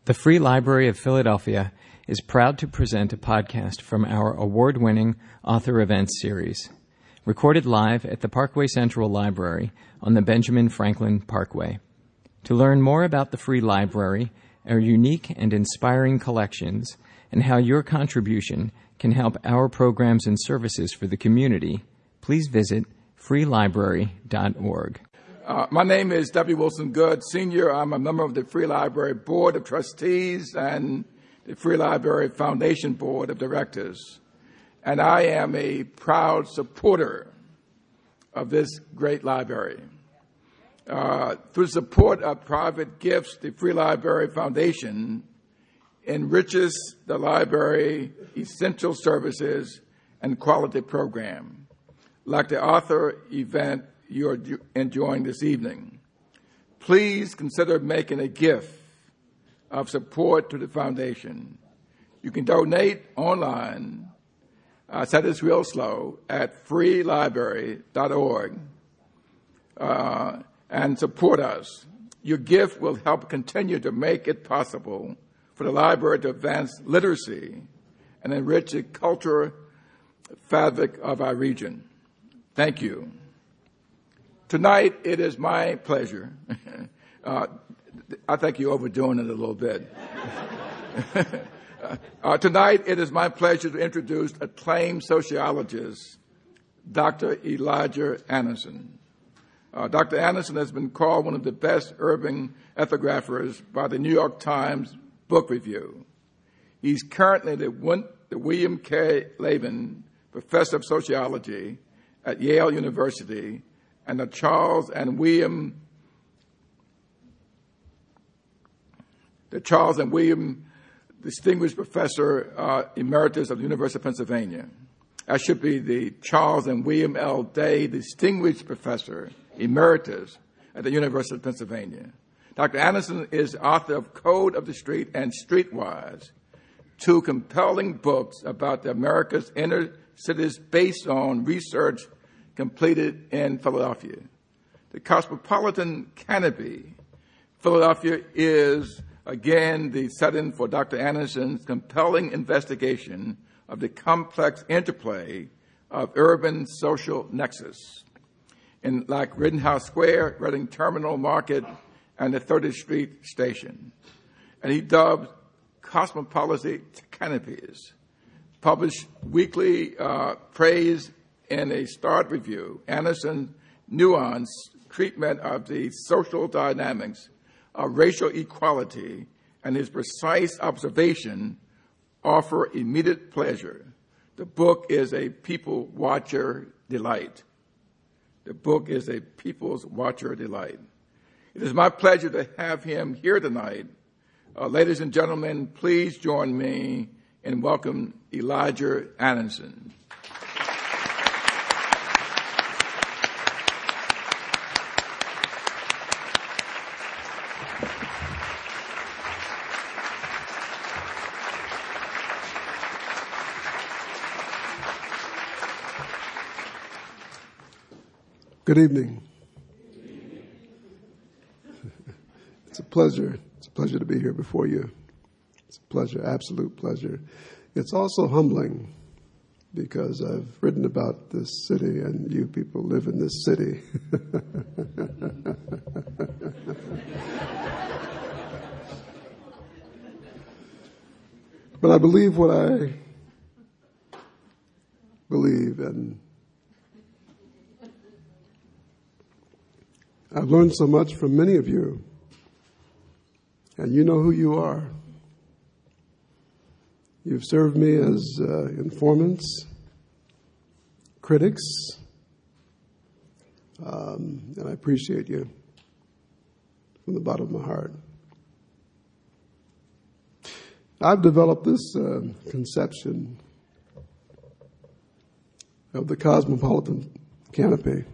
The Free Library of Philadelphia is proud to present a podcast from our award-winning Author Events series, recorded live at the Parkway Central Library on the Benjamin Franklin Parkway. To learn more about the Free Library, our unique and inspiring collections, and how your contribution can help our programs and services for the community, please visit freelibrary.org. My name is W. Wilson Good, Sr. I'm a member of the Free Library Board of Trustees and the Free Library Foundation Board of Directors. And I am a proud supporter of this great library. Through support of private gifts, the Free Library Foundation enriches the library essential services and quality program, like the author event you're enjoying this evening. Please consider making a gift of support to the foundation. You can donate online. I said this real slow, at freelibrary.org, and support us. Your gift will help continue to make it possible for the library to advance literacy and enrich the cultural fabric of our region. Thank you. Tonight, it is my pleasure. I think you're overdoing it a little bit. Tonight, it is my pleasure to introduce acclaimed sociologist, Dr. Elijah Anderson. Dr. Anderson has been called one of the best urban ethnographers by the New York Times Book Review. He's currently the William K. Levin Professor of Sociology at Yale University and the Charles and William Distinguished Professor Emeritus of the University of Pennsylvania. That should be the Charles and William L. Day Distinguished Professor Emeritus at the University of Pennsylvania. Dr. Anderson is author of Code of the Street and Streetwise, two compelling books about the America's inner cities based on research completed in Philadelphia. The Cosmopolitan Canopy. Philadelphia is, again, the setting for Dr. Anderson's compelling investigation of the complex interplay of urban social nexus in like Rittenhouse Square, Reading Terminal Market, and the 30th Street Station. And he dubbed Cosmopolitan Canopies, published weekly praise in a Start review. Anderson's nuanced treatment of the social dynamics of racial equality and his precise observation offer immediate pleasure. The book is a people watcher delight. The book is a people's watcher delight. It is my pleasure to have him here tonight. Ladies and gentlemen, please join me in welcoming Elijah Anderson. Good evening. It's a pleasure. It's a pleasure to be here before you. It's a pleasure, absolute pleasure. It's also humbling because I've written about this city and you people live in this city. But I believe what I believe, and I've learned so much from many of you, and you know who you are. You've served me as informants, critics, and I appreciate you from the bottom of my heart. I've developed this conception of the Cosmopolitan Canopy.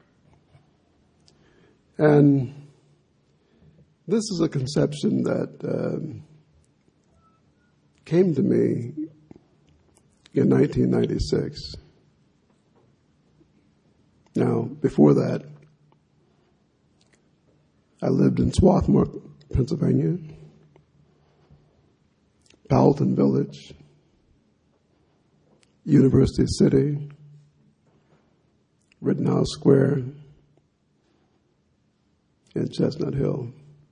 And this is a conception that came to me in 1996. Now, before that, I lived in Swarthmore, Pennsylvania. Powelton Village, University City, Rittenhouse Square, and Chestnut Hill.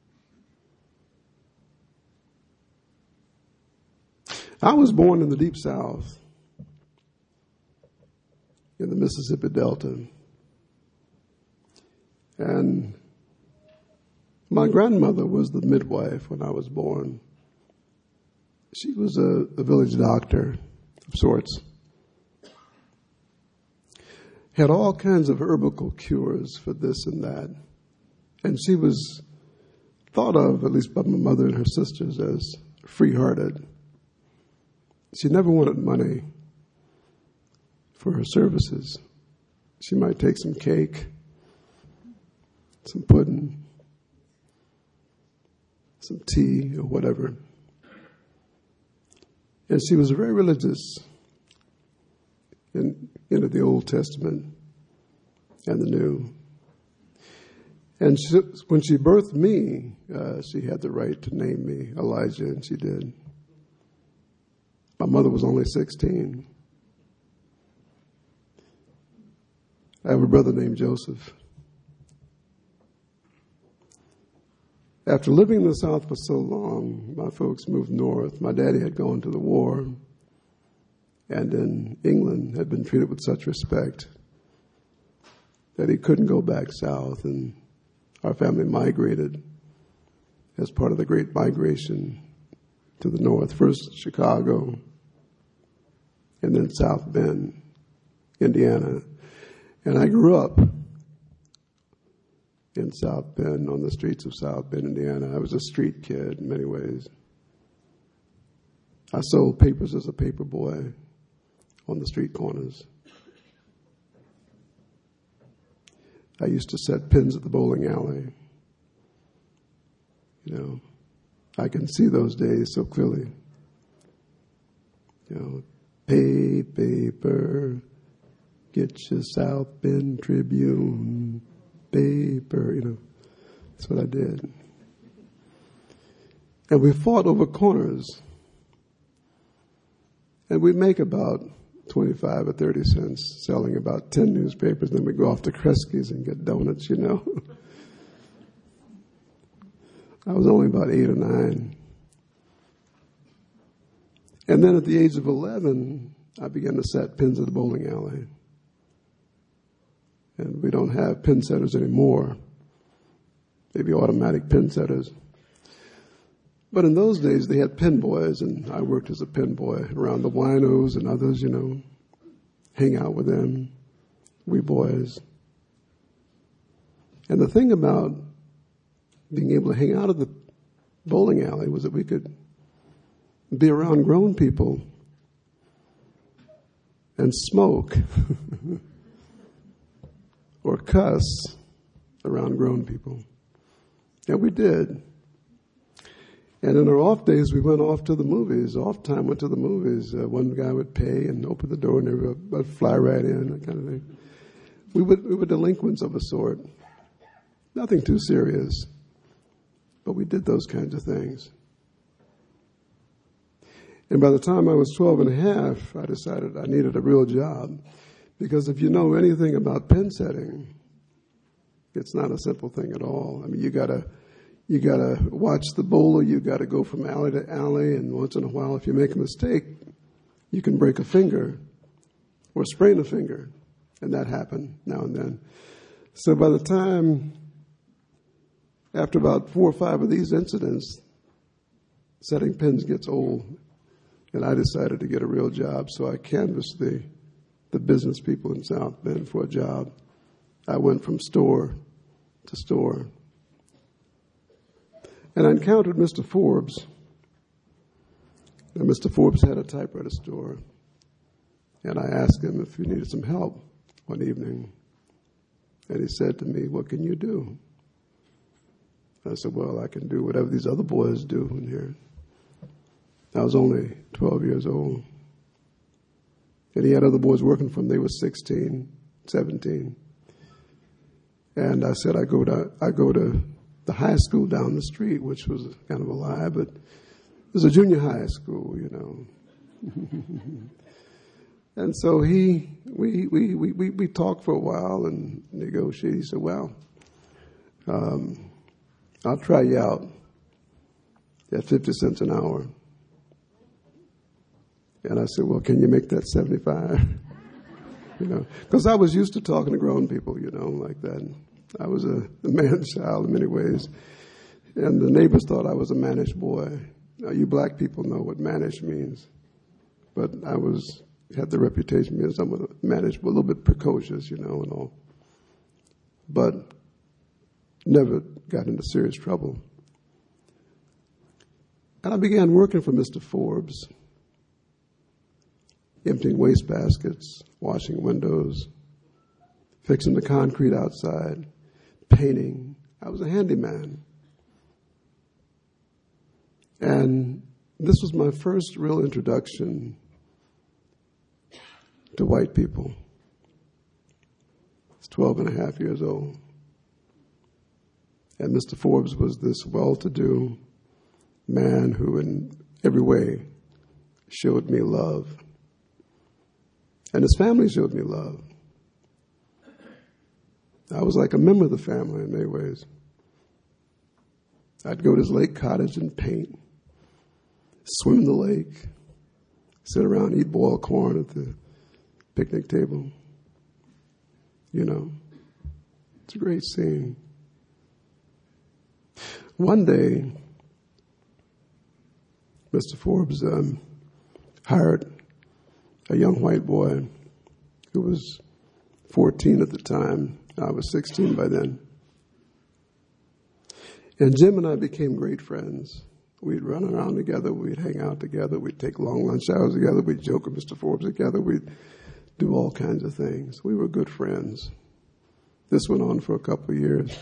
I was born in the Deep South, in the Mississippi Delta. And my grandmother was the midwife when I was born. She was a village doctor of sorts. Had all kinds of herbal cures for this and that. And she was thought of, at least by my mother and her sisters, as free-hearted. She never wanted money for her services. She might take some cake, some pudding, some tea, or whatever. And she was very religious in the Old Testament and the New. And when she birthed me, she had the right to name me Elijah, and she did. My mother was only 16. I have a brother named Joseph. After living in the South for so long, my folks moved north. My daddy had gone to the war, and in England had been treated with such respect that he couldn't go back south, and our family migrated as part of the Great Migration to the north, first Chicago, and then South Bend, Indiana. And I grew up in South Bend, on the streets of South Bend, Indiana. I was a street kid in many ways. I sold papers as a paper boy on the street corners. I used to set pins at the bowling alley. You know, I can see those days so clearly. You know, pay paper, get your South Bend Tribune paper, you know. That's what I did. And we fought over corners. And we'd make about 25 or 30 cents selling about 10 newspapers. Then we'd go off to Kresge's and get donuts, you know. I was only about 8 or 9. And then at the age of 11, I began to set pins at the bowling alley. And we don't have pin setters anymore. Maybe automatic pin setters. But in those days, they had pin boys, and I worked as a pin boy around the winos and others, you know, hang out with them, we boys. And the thing about being able to hang out at the bowling alley was that we could be around grown people and smoke or cuss around grown people. And we did. And in our off days, we went off to the movies. Off time, went to the movies. One guy would pay and open the door, and everybody would fly right in, that kind of thing. We were delinquents of a sort. Nothing too serious. But we did those kinds of things. And by the time I was 12 and a half, I decided I needed a real job. Because if you know anything about pin setting, it's not a simple thing at all. I mean, you gotta watch the bowler. You gotta go from alley to alley, and once in a while, if you make a mistake, you can break a finger or sprain a finger, and that happened now and then. So by the time, after about 4 or 5 of these incidents, setting pins gets old, and I decided to get a real job. So I canvassed the business people in South Bend for a job. I went from store to store. And I encountered Mr. Forbes. Now, Mr. Forbes had a typewriter store. And I asked him if he needed some help one evening. And he said to me, "What can you do?" I said, "Well, I can do whatever these other boys do in here." I was only 12 years old. And he had other boys working for him. They were 16, 17. And I said, I go to the high school down the street, which was kind of a lie, but was a junior high school, you know. And so we talked for a while and negotiated. He said, well, I'll try you out at 50 cents an hour. And I said, well, can you make that 75? You know, because I was used to talking to grown people, you know, like that. I was a man's child in many ways. And the neighbors thought I was a mannish boy. Now, you black people know what mannish means. But I had the reputation of being somewhat mannish, but a little bit precocious, you know, and all. But never got into serious trouble. And I began working for Mr. Forbes, emptying wastebaskets, washing windows, fixing the concrete outside, painting. I was a handyman. And this was my first real introduction to white people. I was 12 and a half years old. And Mr. Forbes was this well-to-do man who in every way showed me love. And his family showed me love. I was like a member of the family in many ways. I'd go to his lake cottage and paint, swim in the lake, sit around, eat boiled corn at the picnic table. You know, it's a great scene. One day, Mr. Forbes hired a young white boy who was 14 at the time. I was 16 by then. And Jim and I became great friends. We'd run around together. We'd hang out together. We'd take long lunch hours together. We'd joke with Mr. Forbes together. We'd do all kinds of things. We were good friends. This went on for a couple of years.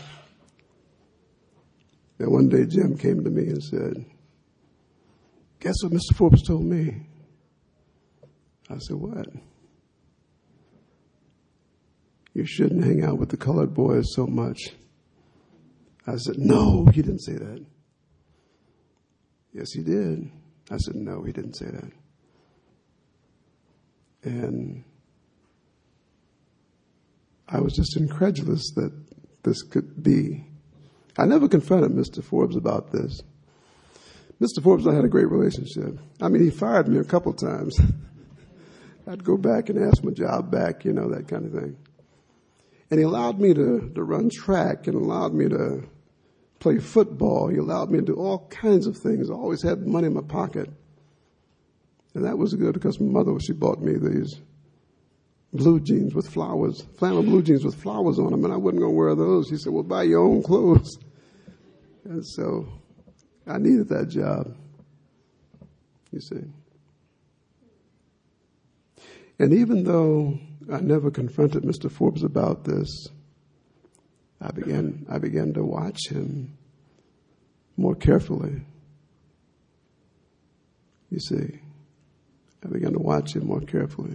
And one day Jim came to me and said, guess what Mr. Forbes told me? I said, what? You shouldn't hang out with the colored boys so much. I said, no, he didn't say that. Yes, he did. I said, no, he didn't say that. And I was just incredulous that this could be. I never confronted Mr. Forbes about this. Mr. Forbes and I had a great relationship. I mean, he fired me a couple times. I'd go back and ask my job back, you know, that kind of thing. And he allowed me to run track and allowed me to play football. He allowed me to do all kinds of things. I always had money in my pocket. And that was good because my mother, she bought me these blue jeans with flowers, flannel blue jeans with flowers on them, and I wasn't going to wear those. She said, well, buy your own clothes. And so I needed that job, you see. And even though I never confronted Mr. Forbes about this, I began to watch him more carefully. You see, I began to watch him more carefully.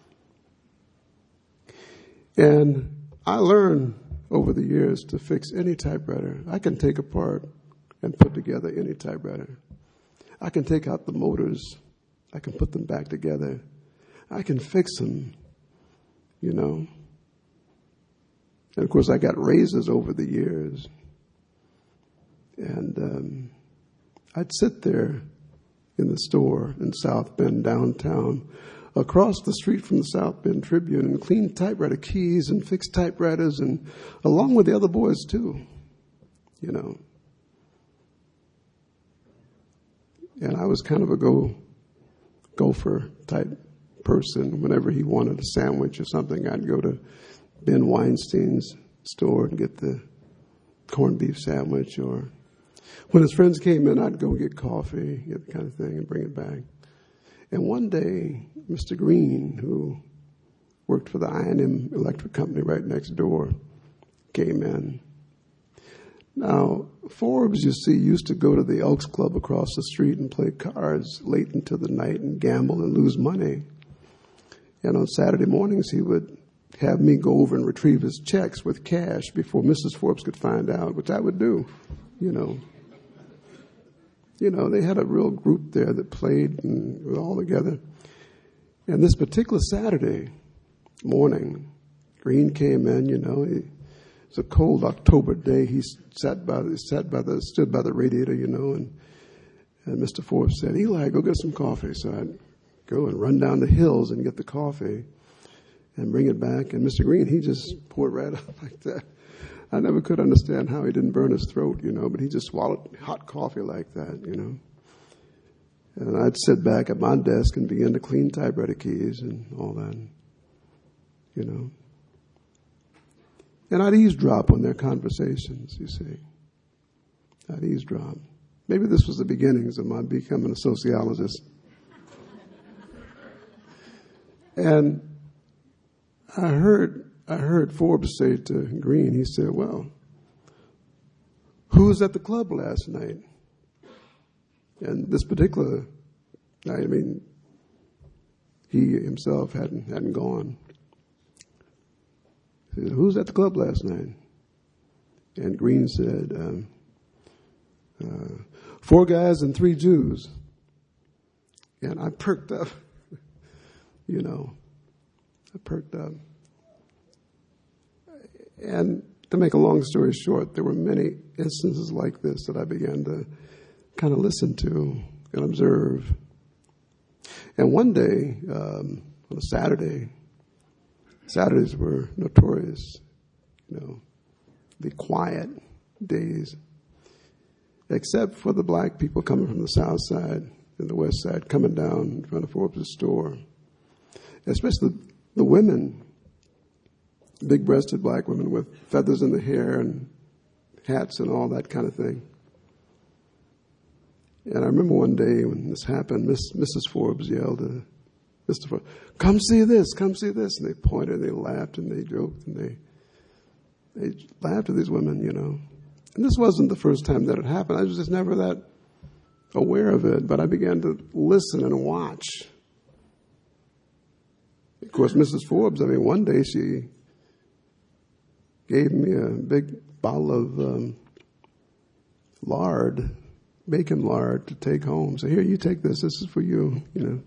And I learned over the years to fix any typewriter. I can take apart and put together any typewriter. I can take out the motors. I can put them back together. I can fix them, you know. And, of course, I got raises over the years. And I'd sit there in the store in South Bend, downtown, across the street from the South Bend Tribune, and clean typewriter keys and fix typewriters, and along with the other boys, too, you know. And I was kind of a gopher type person. Whenever he wanted a sandwich or something, I'd go to Ben Weinstein's store and get the corned beef sandwich. Or when his friends came in, I'd go get coffee, get the kind of thing, and bring it back. And one day, Mr. Green, who worked for the I&M Electric Company right next door, came in. Now, Forbes, you see, used to go to the Elks Club across the street and play cards late into the night and gamble and lose money. And on Saturday mornings, he would have me go over and retrieve his checks with cash before Mrs. Forbes could find out, which I would do, you know. they had a real group there that played and were all together. And this particular Saturday morning, Green came in, it's a cold October day. He stood by the radiator, and Mr. Forbes said, "Eli, go get some coffee." So I'd go and run down the hills and get the coffee and bring it back. And Mr. Green, he just poured right up like that. I never could understand how he didn't burn his throat, but he just swallowed hot coffee like that, And I'd sit back at my desk and begin to clean typewriter keys and all that, And I'd eavesdrop on their conversations, you see. I'd eavesdrop. Maybe this was the beginnings of my becoming a sociologist. And I heard Forbes say to Green, he said, "Well, who was at the club last night?" And this particular night, he himself hadn't gone. He said, "Who's at the club last night?" And Green said, 4 guys and 3 Jews. And I perked up, I perked up. And to make a long story short, there were many instances like this that I began to kind of listen to and observe. And one day, on a Saturday, Saturdays were notorious, the quiet days, except for the black people coming from the south side and the west side, coming down in front of Forbes' store, especially the women, big-breasted black women with feathers in the hair and hats and all that kind of thing. And I remember one day when this happened, Mrs. Forbes yelled to Mr. Forbes, "Come see this, come see this." And they pointed and they laughed and they joked and they laughed at these women, And this wasn't the first time that it happened. I was just never that aware of it. But I began to listen and watch. Of course, Mrs. Forbes, one day she gave me a big bottle of lard, bacon lard, to take home. So here, you take this. This is for you,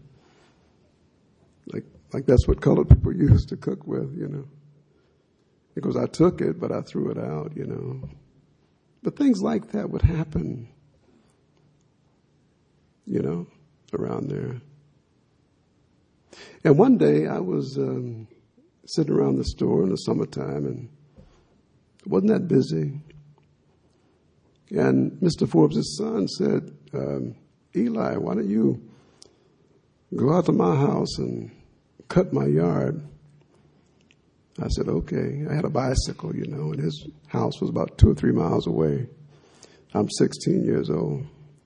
Like that's what colored people used to cook with, Because I took it, but I threw it out, But things like that would happen, around there. And one day I was sitting around the store in the summertime, and it wasn't that busy. And Mr. Forbes' son said, "Eli, why don't you go out to my house and cut my yard?" I said, "Okay." I had a bicycle, and his house was about 2 or 3 miles away. I'm 16 years old.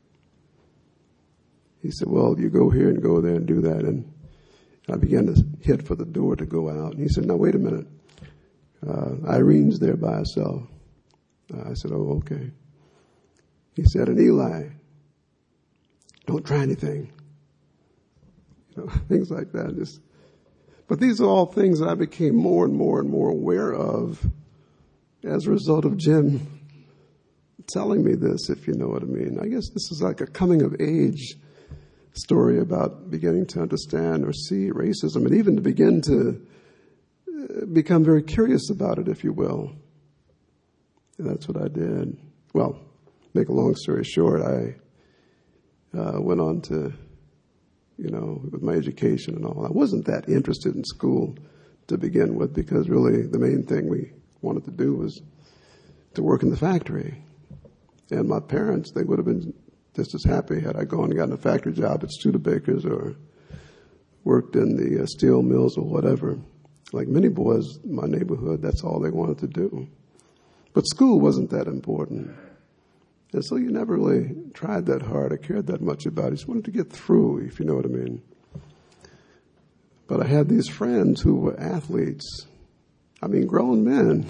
He said, "Well, you go here and go there and do that." And I began to head for the door to go out. And he said, "No, wait a minute. Irene's there by herself." I said, "Oh, okay." He said, "And Eli, don't try anything." Things like that. But these are all things that I became more and more and more aware of as a result of Jim telling me this, if you know what I mean. I guess this is like a coming of age story about beginning to understand or see racism, and even to begin to become very curious about it, if you will. And that's what I did. Well, make a long story short, I went on to, with my education and all. I wasn't that interested in school to begin with, because really the main thing we wanted to do was to work in the factory. And my parents, they would have been just as happy had I gone and gotten a factory job at Studebaker's or worked in the steel mills or whatever. Like many boys in my neighborhood, that's all they wanted to do. But school wasn't that important. And so you never really tried that hard or cared that much about it. You just wanted to get through, if you know what I mean. But I had these friends who were athletes. Grown men,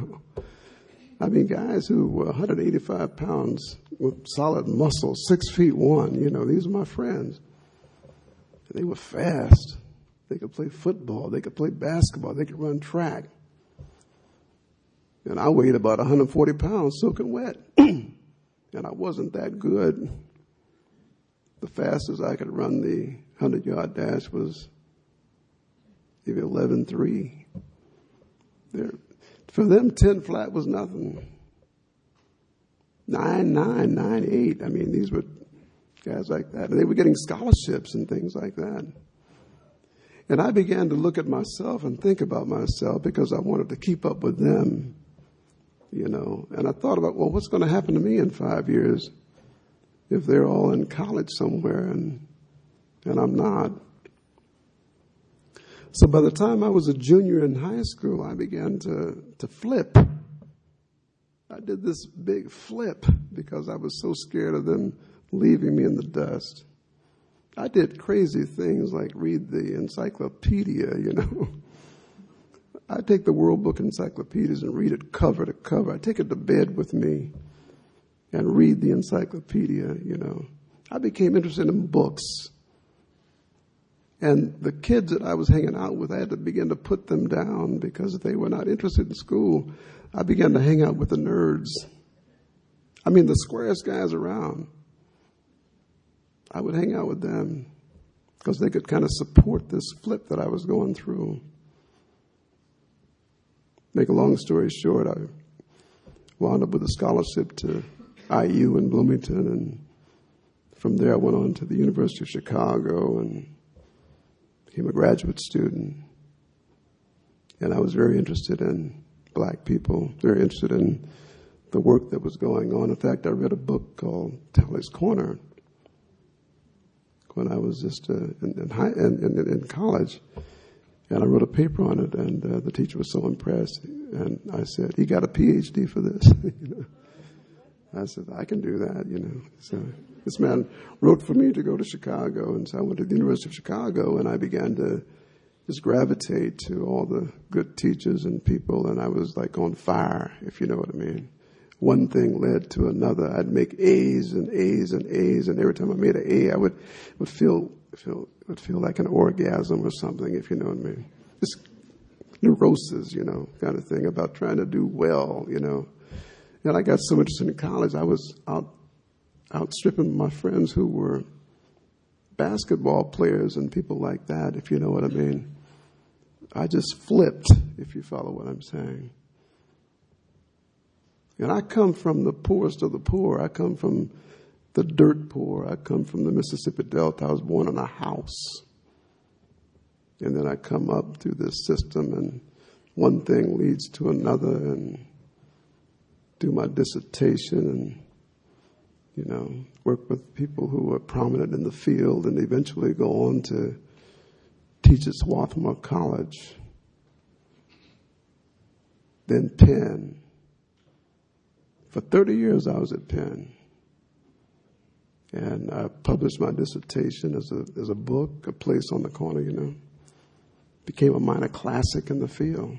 guys who were 185 pounds with solid muscle, 6'1". These are my friends. They were fast. They could play football. They could play basketball. They could run track. And I weighed about 140 pounds, soaking wet. And I wasn't that good. The fastest I could run the 100-yard dash was maybe 11.3. For them, 10 flat was nothing. 9.9, 9.8. I mean, these were guys like that. And they were getting scholarships and things like that. And I began to look at myself and think about myself because I wanted to keep up with them, you know. And I thought about, well, what's going to happen to me in 5 years if they're all in college somewhere and I'm not? So by the time I was a junior in high school, I began to flip. I did this big flip because I was so scared of them leaving me in the dust. I did crazy things like read the encyclopedia, you know. I take the World Book encyclopedias and read it cover to cover. I take it to bed with me and read the encyclopedia, you know. I became interested in books. And the kids that I was hanging out with, I had to begin to put them down because they were not interested in school. I began to hang out with the nerds. I mean, the squarest guys around. I would hang out with them because they could kind of support this flip that I was going through. Make a long story short, I wound up with a scholarship to IU in Bloomington, and from there I went on to the University of Chicago and became a graduate student. And I was very interested in black people, very interested in the work that was going on. In fact, I read a book called Tally's Corner when I was just in college, and I wrote a paper on it, and the teacher was so impressed, and I said, "He got a PhD for this." You know? I said, "I can do that," you know. So this man wrote for me to go to Chicago, and so I went to the University of Chicago, and I began to just gravitate to all the good teachers and people, and I was like on fire, if you know what I mean. One thing led to another. I'd make A's and A's and A's, and every time I made an A, I would feel like an orgasm or something, if you know what I mean. Just neurosis, you know, kind of thing about trying to do well, you know. And I got so interested in college, I was outstripping my friends who were basketball players and people like that, if you know what I mean. I just flipped, if you follow what I'm saying. And I come from the poorest of the poor. I come from the dirt poor. I come from the Mississippi Delta. I was born in a house. And then I come up through this system, and one thing leads to another, and do my dissertation and, you know, work with people who are prominent in the field, and eventually go on to teach at Swarthmore College. Then Penn. For 30 years I was at Penn. And I published my dissertation as a book, A Place on the Corner, you know. Became a minor classic in the field.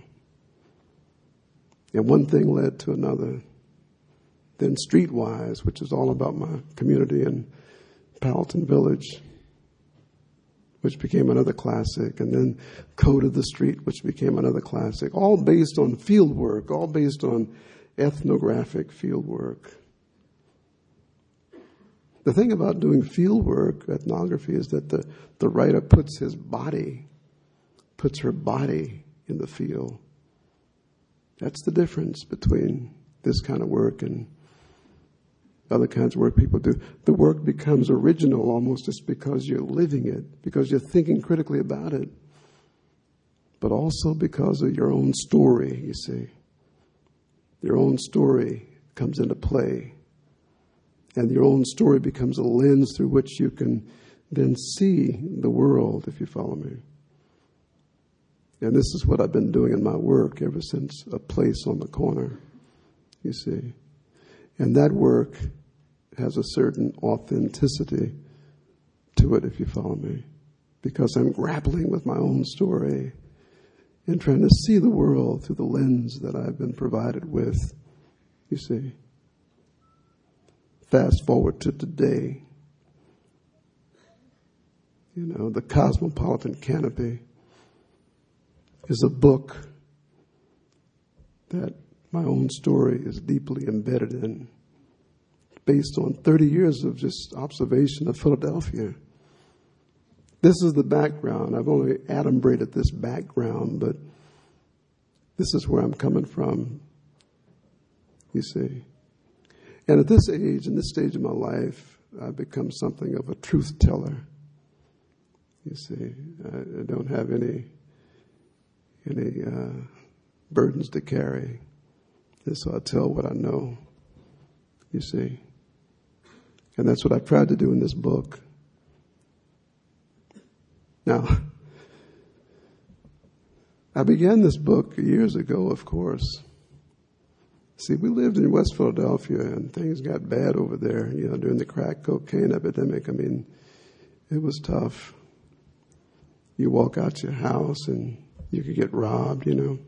And one thing led to another. Then Streetwise, which is all about my community in Powelton Village, which became another classic. And then Code of the Street, which became another classic. All based on field work, all based on ethnographic field work. The thing about doing field work, ethnography, is that the writer puts her body in the field. That's the difference between this kind of work and other kinds of work people do. The work becomes original almost just because you're living it, because you're thinking critically about it, but also because of your own story, you see. Your own story comes into play. And your own story becomes a lens through which you can then see the world, if you follow me. And this is what I've been doing in my work ever since A Place on the Corner, you see. And that work has a certain authenticity to it, if you follow me, because I'm grappling with my own story and trying to see the world through the lens that I've been provided with, you see. Fast forward to today. You know, The Cosmopolitan Canopy is a book that my own story is deeply embedded in. based on 30 years of just observation of Philadelphia. This is the background. I've only adumbrated this background, but this is where I'm coming from, you see. And at this age, in this stage of my life, I've become something of a truth teller. You see, I don't have any burdens to carry. And so I tell what I know, you see. And that's what I've tried to do in this book. Now, I began this book years ago, of course. See, we lived in West Philadelphia, and things got bad over there, during the crack cocaine epidemic. I mean, it was tough. You walk out your house, and you could get robbed,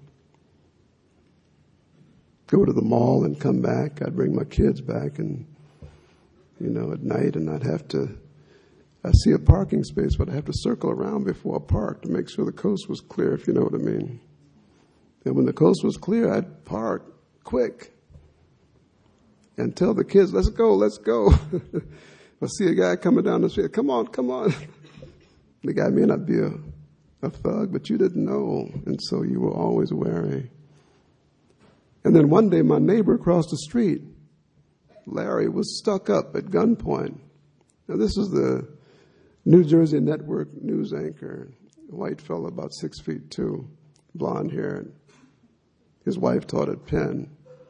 Go to the mall and come back. I'd bring my kids back, and, at night, and I'd see a parking space, but I'd have to circle around before I parked to make sure the coast was clear, if you know what I mean. And when the coast was clear, I'd park quick and tell the kids, let's go. I see a guy coming down the street, come on. The guy may not be a thug, but you didn't know, and so you were always wary. And then one day my neighbor across the street, Larry, was stuck up at gunpoint. Now this is the New Jersey Network news anchor, a white fellow about 6'2", blonde hair. His wife taught at Penn.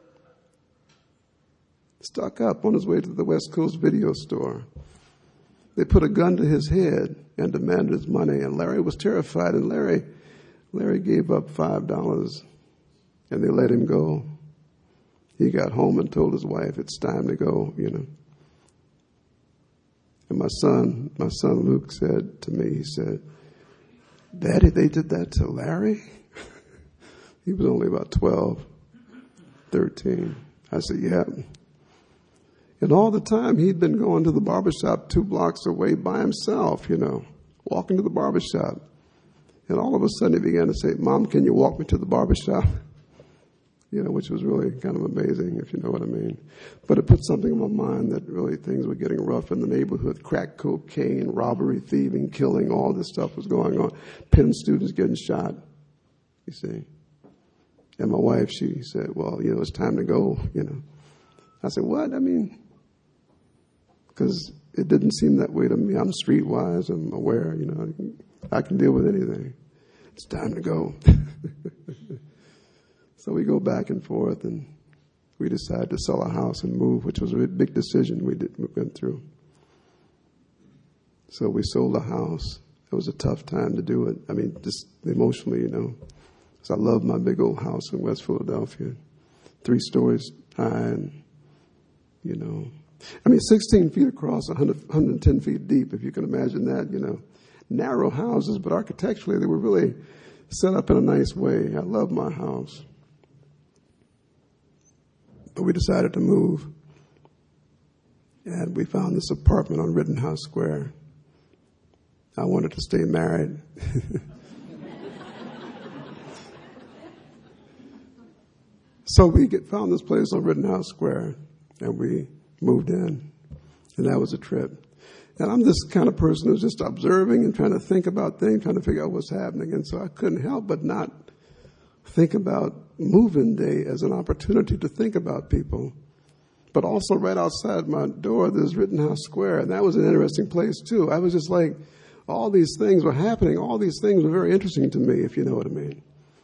Stuck up on his way to the West Coast video store. They put a gun to his head and demanded his money, and Larry was terrified, and Larry gave up $5, and they let him go. He got home and told his wife, it's time to go, And my son Luke said to me, he said, Daddy, they did that to Larry? He was only about 12, 13. I said, yeah. And all the time he'd been going to the barbershop 2 blocks away by himself, walking to the barbershop. And all of a sudden he began to say, Mom, can you walk me to the barbershop? Which was really kind of amazing, if you know what I mean. But it put something in my mind that really things were getting rough in the neighborhood. Crack cocaine, robbery, thieving, killing, all this stuff was going on. Penn students getting shot, you see. And my wife, she said, well, it's time to go, I said, what? Because it didn't seem that way to me. I'm streetwise, I'm aware, I can deal with anything. It's time to go. So we go back and forth, and we decided to sell our house and move, which was a big decision we went through. So we sold the house. It was a tough time to do it. Just emotionally, because I love my big old house in West Philadelphia, 3 stories high, and 16 feet across, 110 feet deep, if you can imagine that, narrow houses, but architecturally they were really set up in a nice way. I love my house. But we decided to move, and we found this apartment on Rittenhouse Square. I wanted to stay married. So we found this place on Rittenhouse Square, and we moved in, and that was a trip. And I'm this kind of person who's just observing and trying to think about things, trying to figure out what's happening, and so I couldn't help but not think about move-in day as an opportunity to think about people. But also right outside my door, there's Rittenhouse Square, and that was an interesting place too. I was just like, all these things were happening. All these things were very interesting to me, if you know what I mean.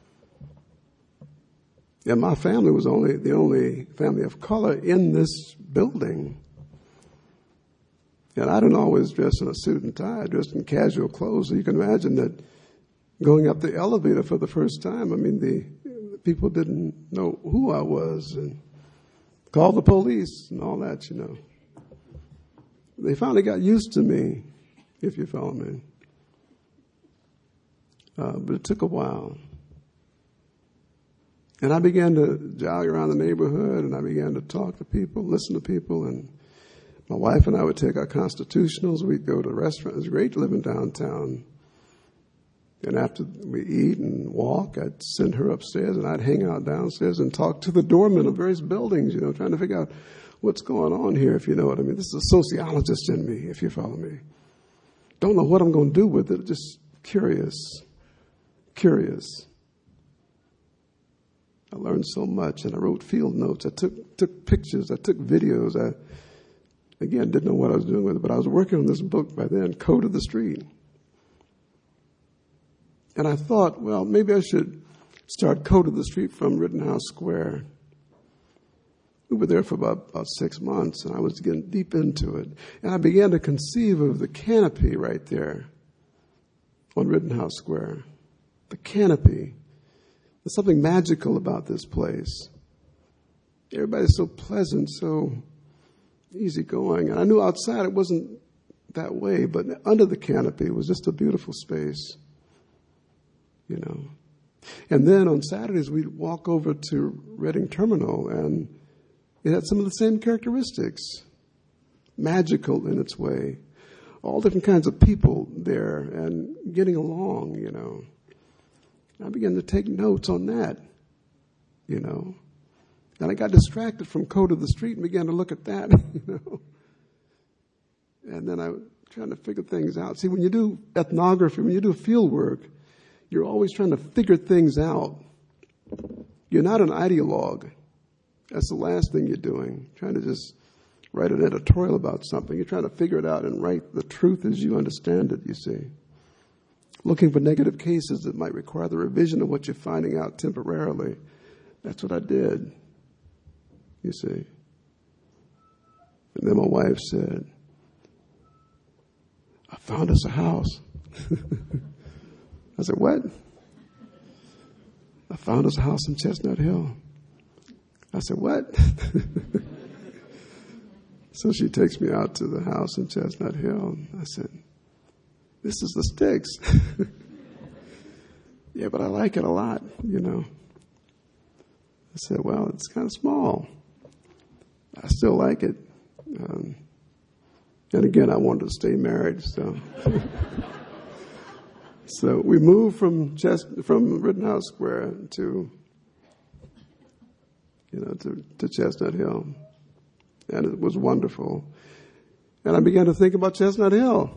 And my family was the only family of color in this building. And I didn't always dress in a suit and tie. I dressed in casual clothes. So you can imagine that going up the elevator for the first time, the people didn't know who I was, and called the police and all that, They finally got used to me, if you follow me. But it took a while. And I began to jog around the neighborhood, and I began to talk to people, listen to people, and my wife and I would take our constitutionals. We'd go to restaurants. It was great living downtown. And after we eat and walk, I'd send her upstairs, and I'd hang out downstairs and talk to the doormen of various buildings, trying to figure out what's going on here, if you know what I mean. This is a sociologist in me, if you follow me. Don't know what I'm going to do with it, just curious. I learned so much, and I wrote field notes. I took pictures. I took videos. I, again, didn't know what I was doing with it, but I was working on this book by then, Code of the Street. And I thought, well, maybe I should start Code of the Street from Rittenhouse Square. We were there for about 6 months, and I was getting deep into it. And I began to conceive of the canopy right there on Rittenhouse Square. The canopy. There's something magical about this place. Everybody's so pleasant, so easygoing. And I knew outside it wasn't that way, but under the canopy it was just a beautiful space, you know. And then on Saturdays we'd walk over to Reading Terminal, and it had some of the same characteristics. Magical in its way. All different kinds of people there and getting along, you know. I began to take notes on that, you know. And I got distracted from Code of the Street and began to look at that, you know. And then I was trying to figure things out. See, when you do ethnography, when you do field work, you're always trying to figure things out. You're not an ideologue. That's the last thing you're doing, trying to just write an editorial about something. You're trying to figure it out and write the truth as you understand it, you see. Looking for negative cases that might require the revision of what you're finding out temporarily. That's what I did, you see. And then my wife said, I found us a house. I said, what? I found us a house in Chestnut Hill. I said, what? So she takes me out to the house in Chestnut Hill. I said, this is the sticks. Yeah, but I like it a lot, you know. I said, well, it's kind of small. I still like it. And again, I wanted to stay married, so. So we moved from Rittenhouse Square to Chestnut Hill. And it was wonderful. And I began to think about Chestnut Hill.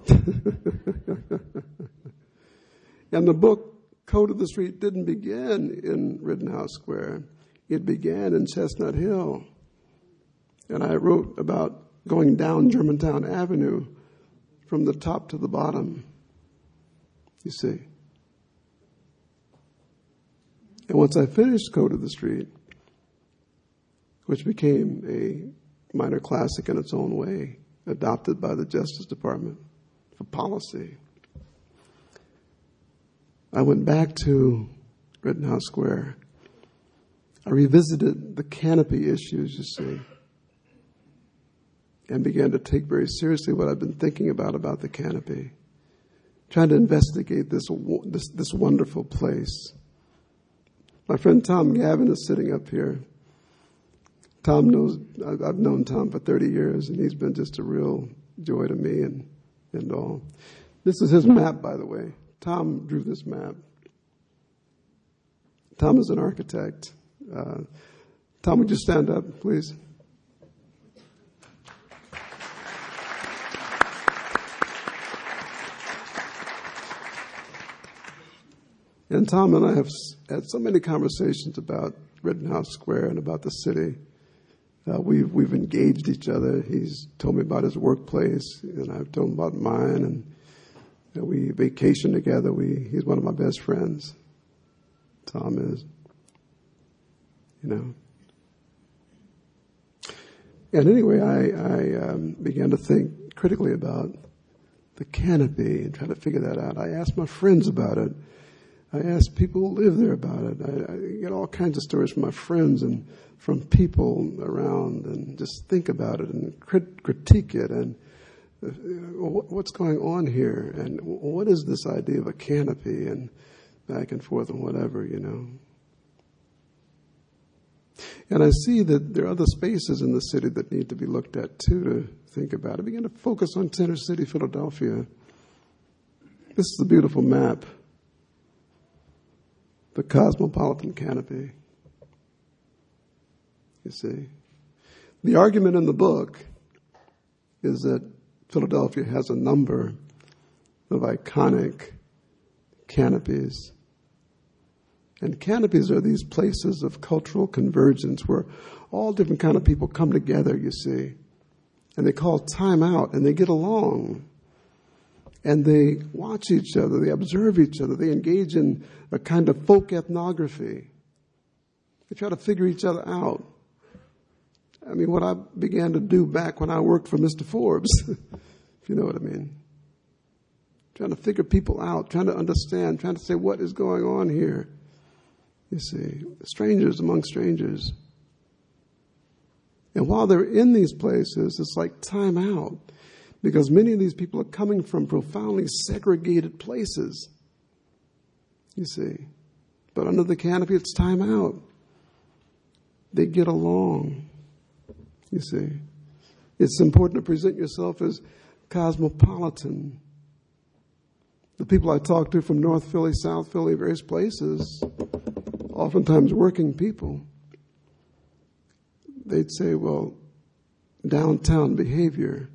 And the book, Code of the Street, didn't begin in Rittenhouse Square. It began in Chestnut Hill. And I wrote about going down Germantown Avenue from the top to the bottom, you see. And once I finished Code of the Street, which became a minor classic in its own way, adopted by the Justice Department for policy, I went back to Rittenhouse Square. I revisited the canopy issues, you see, and began to take very seriously what I've been thinking about the canopy, trying to investigate this wonderful place. My friend Tom Gavin is sitting up here. Tom knows, I've known Tom for 30 years, and he's been just a real joy to me and all. This is his map, by the way. Tom drew this map. Tom is an architect. Tom, would you stand up, please? And Tom and I have had so many conversations about Rittenhouse Square and about the city. We've engaged each other. He's told me about his workplace, and I've told him about mine, and we vacation together. He's one of my best friends. Tom is, you know. And anyway, I began to think critically about the canopy and try to figure that out. I asked my friends about it. I asked people who live there about it. I get all kinds of stories from my friends and from people around, and just think about it and critique it and what's going on here, and what is this idea of a canopy, and back and forth and whatever, you know. And I see that there are other spaces in the city that need to be looked at too to think about. I began to focus on Center City, Philadelphia. This is a beautiful map. The cosmopolitan canopy. You see, The argument in the book is that Philadelphia has a number of iconic canopies. And canopies are these places of cultural convergence where all different kind of people come together, you see. And they call time out, and they get along. And they watch each other, they observe each other, they engage in a kind of folk ethnography. They try to figure each other out. I mean, what I began to do back when I worked for Mr. Forbes, if you know what I mean. Trying to figure people out, trying to understand, trying to say what is going on here. You see, strangers among strangers. And while they're in these places, it's like time out. Because many of these people are coming from profoundly segregated places. You see. But under the canopy, it's time out. They get along. You see. It's important to present yourself as cosmopolitan. The people I talk to from North Philly, South Philly, various places, oftentimes working people, they'd say, well, downtown behavior,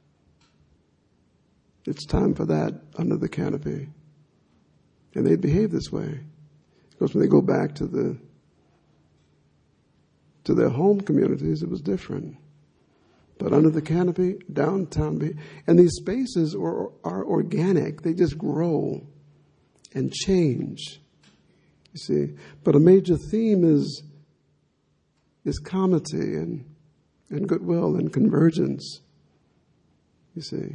it's time for that under the canopy. And they'd behave this way. Because when they go back to their home communities, it was different. But under the canopy, downtown, and these spaces are organic. They just grow and change. You see, but a major theme is comity and goodwill and convergence. You see.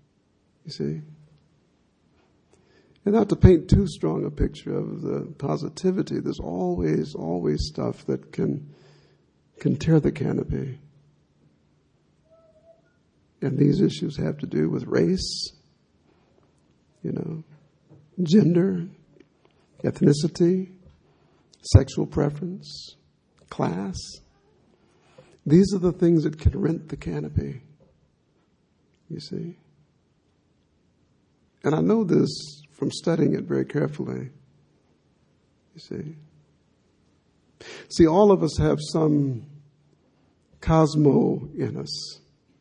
And not to paint too strong a picture of the positivity, there's always stuff that can tear the canopy. And these issues have to do with race, gender, ethnicity, sexual preference, class. These are the things that can rent the canopy, you see. And I know this from studying it very carefully, you see. See, all of us have some cosmo in us.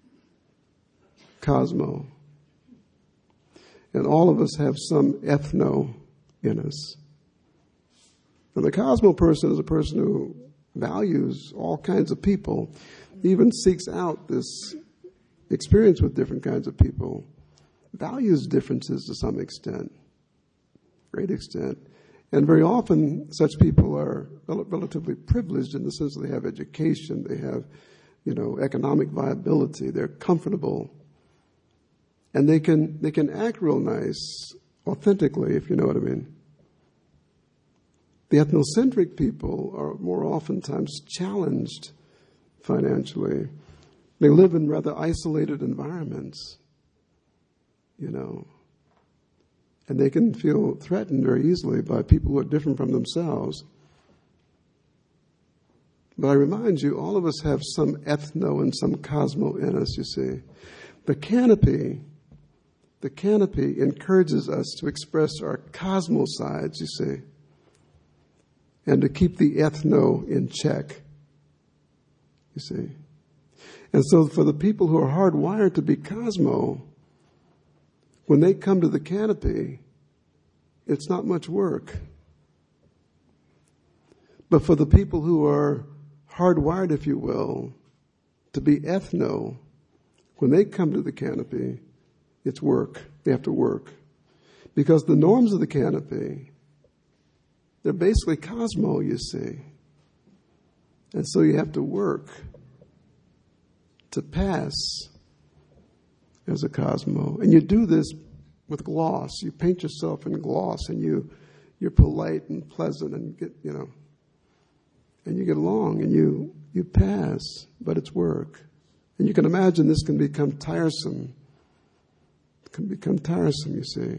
Cosmo. And all of us have some ethno in us. And the cosmo person is a person who values all kinds of people, even seeks out this experience with different kinds of people, values differences to some extent, great extent. And very often such people are relatively privileged in the sense that they have education, they have, economic viability, they're comfortable. And they can act real nice, authentically, if you know what I mean. The ethnocentric people are more oftentimes challenged financially. They live in rather isolated environments, and they can feel threatened very easily by people who are different from themselves. But I remind you, all of us have some ethno and some cosmo in us, you see. The canopy encourages us to express our cosmo sides, you see, and to keep the ethno in check, you see. And so for the people who are hardwired to be cosmo, when they come to the canopy, it's not much work. But for the people who are hardwired, if you will, to be ethno, when they come to the canopy, it's work. They have to work. Because the norms of the canopy, they're basically cosmo, you see. And so you have to work to pass as a cosmo. And you do this with gloss. You paint yourself in gloss, and you're polite and pleasant and and you get along and you pass, but it's work. And you can imagine this can become tiresome. It can become tiresome, you see.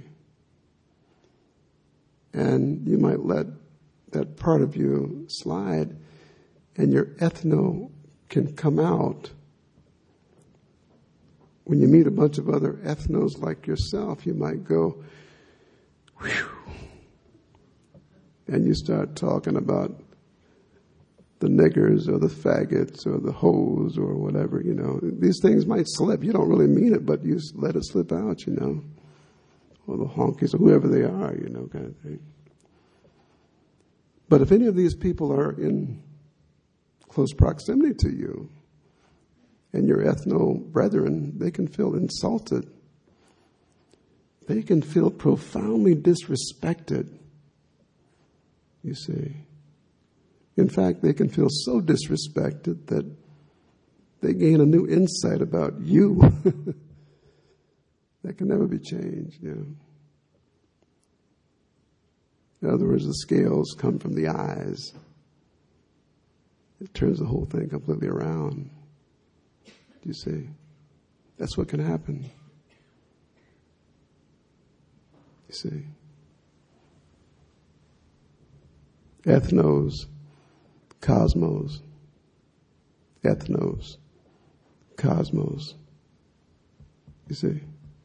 And you might let that part of you slide, and your ethno can come out. When you meet a bunch of other ethnos like yourself, you might go, whew, and you start talking about the niggers or the faggots or the hoes or whatever, you know. These things might slip. You don't really mean it, but you let it slip out, you know. Or the honkies or whoever they are, you know, kind of thing. But if any of these people are in close proximity to you and your ethno-brethren, they can feel insulted. They can feel profoundly disrespected, you see. In fact, they can feel so disrespected that they gain a new insight about you that can never be changed. You know? In other words, the scales come from the eyes. It turns the whole thing completely around. You see? That's what can happen. You see? Ethnos, cosmos. Ethnos, cosmos. You see?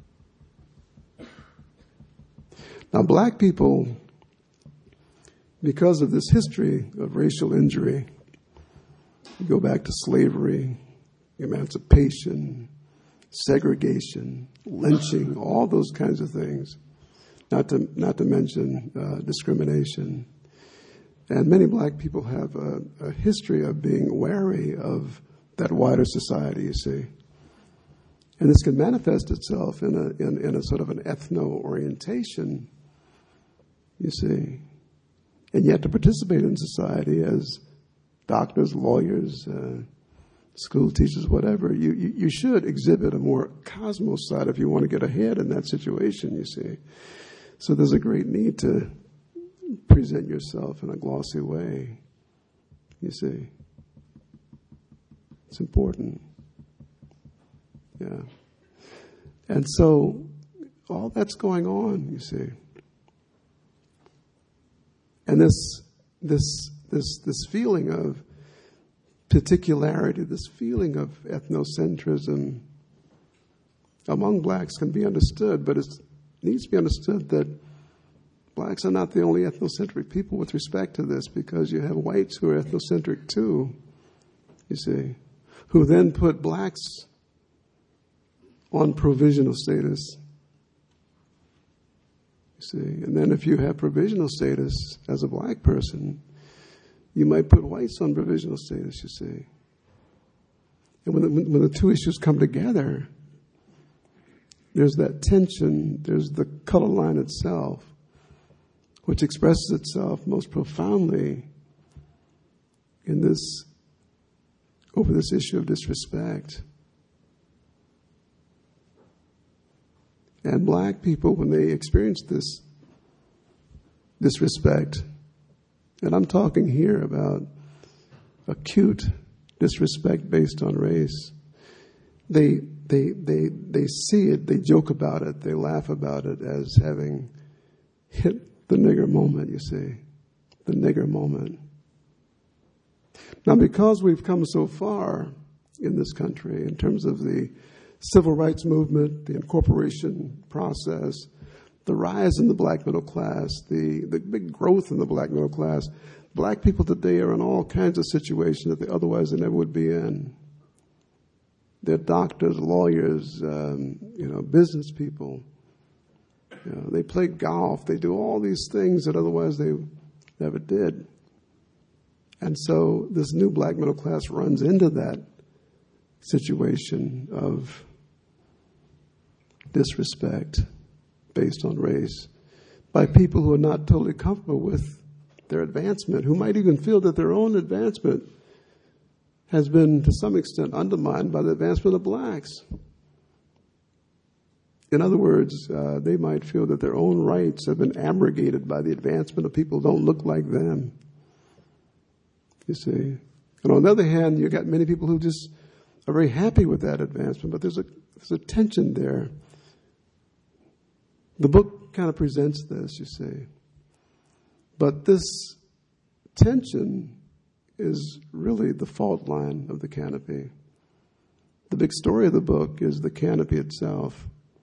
Now, black people, because of this history of racial injury, you go back to slavery, emancipation, segregation, lynching, all those kinds of things, not to mention discrimination. And many black people have a history of being wary of that wider society, you see. And this can manifest itself in a sort of an ethno-orientation, you see. And yet to participate in society as doctors, lawyers, school teachers, whatever, you should exhibit a more cosmos side if you want to get ahead in that situation, you see. So there's a great need to present yourself in a glossy way, you see. It's important. Yeah. And so all that's going on, you see. And this feeling of particularity, this feeling of ethnocentrism among blacks can be understood, but it needs to be understood that blacks are not the only ethnocentric people with respect to this, because you have whites who are ethnocentric too, you see, who then put blacks on provisional status. You see, and then if you have provisional status as a black person, you might put whites on provisional status, you see. And when the two issues come together, there's that tension, there's the color line itself, which expresses itself most profoundly over this issue of disrespect. And black people, when they experience this disrespect, and I'm talking here about acute disrespect based on race, they see it, they joke about it, they laugh about it as having hit the nigger moment, you see, the nigger moment. Now, because we've come so far in this country in terms of the civil rights movement, the incorporation process, the rise in the black middle class, the big growth in the black middle class, black people today are in all kinds of situations that they otherwise never would be in. They're doctors, lawyers, business people. You know, they play golf. They do all these things that otherwise they never did. And so this new black middle class runs into that situation of disrespect based on race by people who are not totally comfortable with their advancement, who might even feel that their own advancement has been to some extent undermined by the advancement of blacks. In other words, they might feel that their own rights have been abrogated by the advancement of people who don't look like them. You see? And on the other hand, you've got many people who just are very happy with that advancement, but there's a tension there. The book kind of presents this, you see. But this tension is really the fault line of the canopy. The big story of the book is the canopy itself.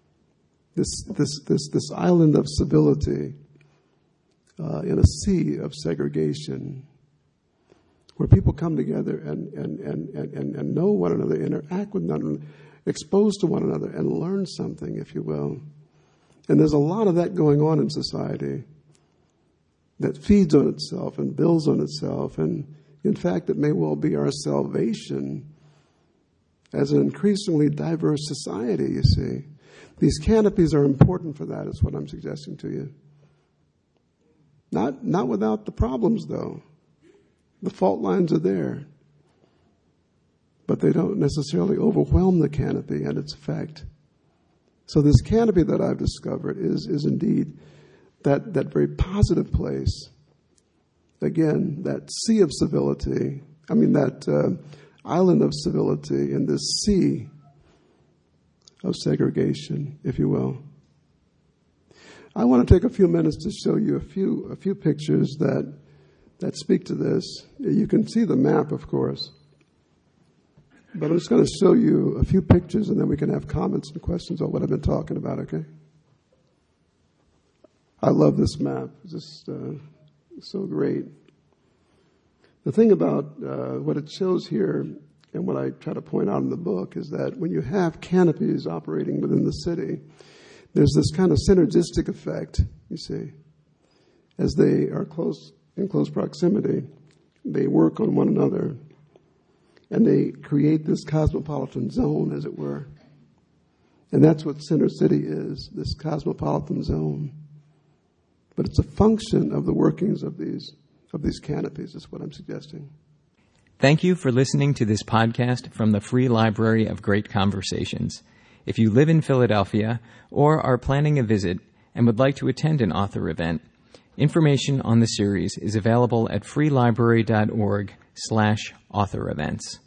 This island of civility in a sea of segregation, where people come together and know one another, interact with one another, exposed to one another, and learn something, if you will. And there's a lot of that going on in society that feeds on itself and builds on itself. And in fact, it may well be our salvation as an increasingly diverse society, you see. These canopies are important for that, is what I'm suggesting to you. Not without the problems, though. The fault lines are there. But they don't necessarily overwhelm the canopy and its effect. So this canopy that I've discovered is indeed that very positive place. Again, that sea of civility. That island of civility in this sea of segregation, if you will. I want to take a few minutes to show you a few pictures that speak to this. You can see the map, of course. But I'm just going to show you a few pictures, and then we can have comments and questions on what I've been talking about, okay? I love this map. It's just so great. The thing about what it shows here, and what I try to point out in the book, is that when you have canopies operating within the city, there's this kind of synergistic effect, you see. As they are in close proximity, they work on one another. And they create this cosmopolitan zone, as it were. And that's what Center City is, this cosmopolitan zone. But it's a function of the workings of these canopies, is what I'm suggesting. Thank you for listening to this podcast from the Free Library of Great Conversations. If you live in Philadelphia or are planning a visit and would like to attend an author event, information on the series is available at freelibrary.org/author events.